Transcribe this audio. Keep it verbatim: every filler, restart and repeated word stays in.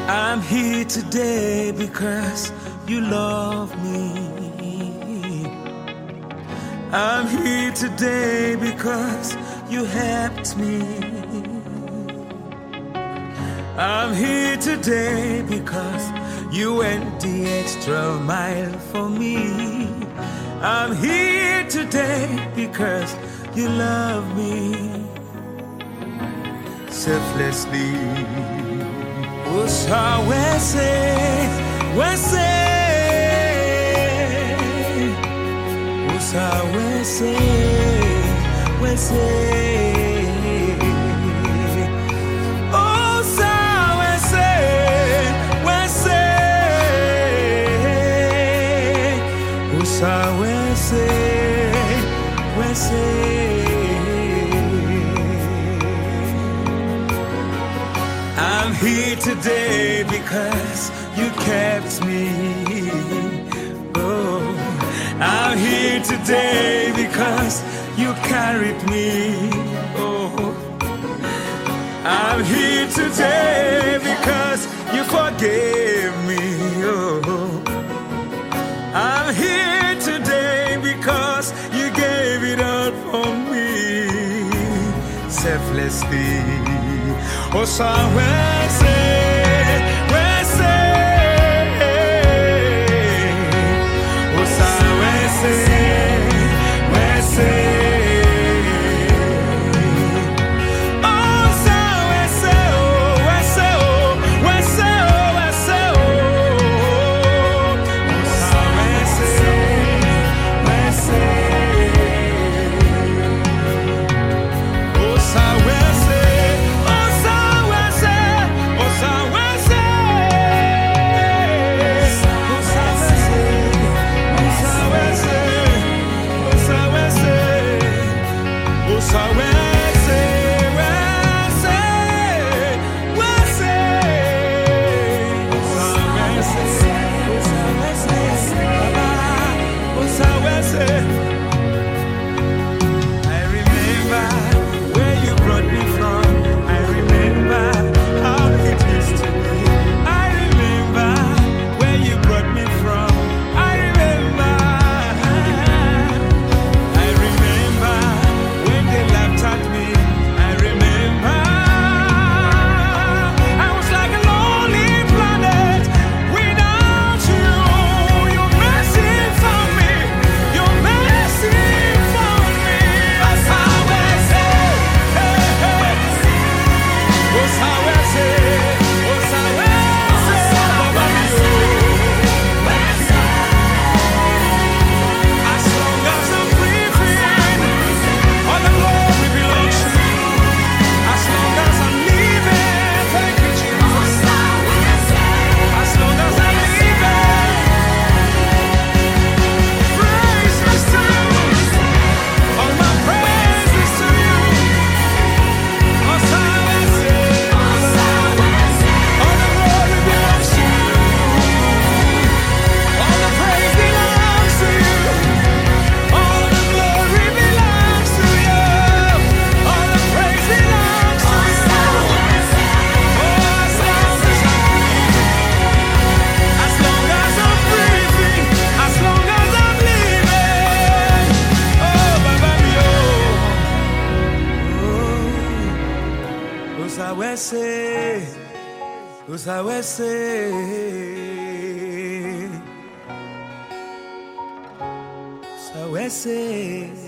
I'm here today because you love me. I'm here today because you helped me. I'm here today because you went the extra mile for me. I'm here today because you love me selflessly. Usa wese, wese, Usa wese, wese, Usa wese, wese, Usa wese, wese. I'm here today because you kept me. Oh, I'm here today because you carried me. Oh, I'm here today because you forgave me. Oh, I'm here today because you gave it all for me selflessly. Oh, so where say, where say, oh, so where say, where say, oh, so where say, oh, where say, oh, where say, oh, where say, oh, oh, so where say, where say, oh, so where say. Usawese, Usawese, Usawese.